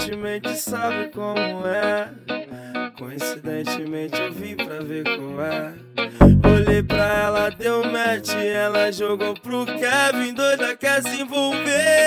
Coincidentemente sabe como é. Coincidentemente eu vim pra ver qual é. Olhei pra ela, deu match, ela jogou pro Kevin, doida quer se envolver.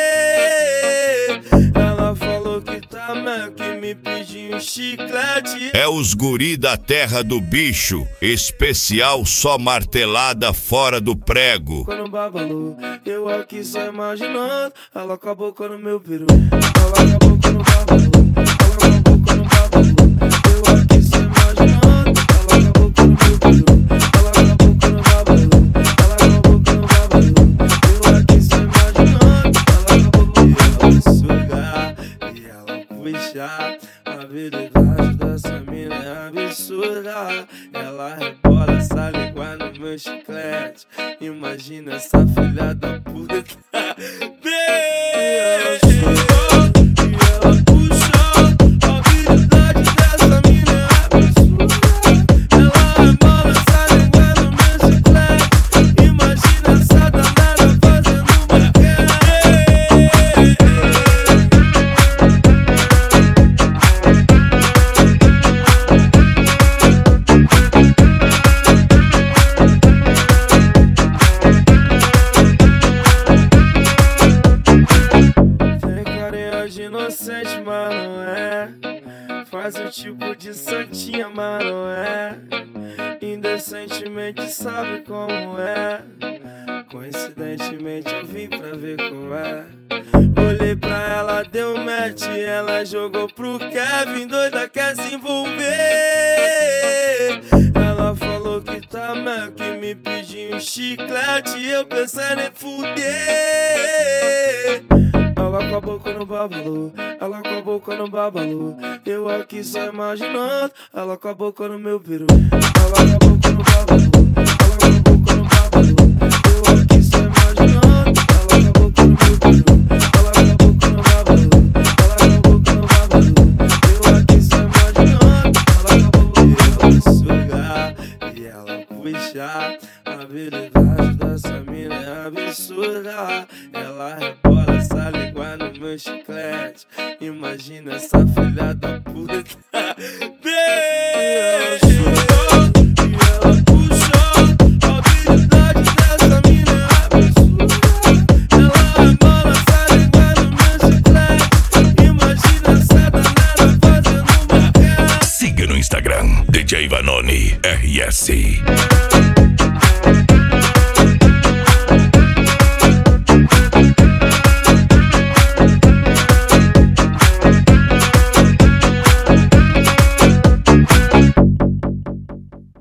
Ela falou que tá mal, que me pediu um chiclete. É os guri da terra do bicho, especial só martelada fora do prego. Quando babalou, eu aqui só imaginando. Ela acabou com o meu peru. Ela acabou quando babalou. Ela acabou quando babalou. Eu aqui só imaginando. Ela acabou com o meu peru. Ela acabou quando babalou. Ela acabou quando babalou. Eu aqui só imaginando. Ela acabou com ela sugar e ela puxar. A habilidade dessa mina é absurda. Ela rebola essa língua no meu chiclete. Imagina essa filha da puta. Ela chegou e ela puxou. A habilidade dessa mina é absurda. Ela rebola essa língua no meu chiclete. Imagina essa danada fazendo inocente, mas não é. Faz um tipo de santinha, mas não é. Indecentemente sabe como é. Coincidentemente eu vim pra ver qual é. Olhei pra ela, deu match, ela jogou pro Kevin, doida quer se envolver. Ela falou que tá mal, que me pediu um chiclete. Eu pensando em fuder. Ela acabou quando babalou. Ela acabou quando babalou. Eu aqui só imaginando. Ela acabou quando meu peru. Ela acabou quando babalou. Ela acabou quando babalou. Eu aqui só imaginando. Ela acabou quando meu peru. Ela acabou quando babalou. Ela acabou quando babalou. Eu aqui só imaginando. Ela acabou e ela sugar e ela puxar. A habilidade dessa mina é absurda. Ela rebola essa língua no meu chiclete. Imagina essa filha da puta. Ela chegou e ela puxou. A habilidade dessa mina é absurda. Ela rebola essa língua no meu chiclete. Imagina essa danada fazendo uma. Siga no Instagram, DJ Vanoni RS.